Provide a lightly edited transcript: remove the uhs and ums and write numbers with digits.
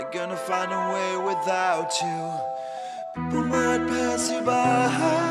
gonna find a way without you. People might pass you by.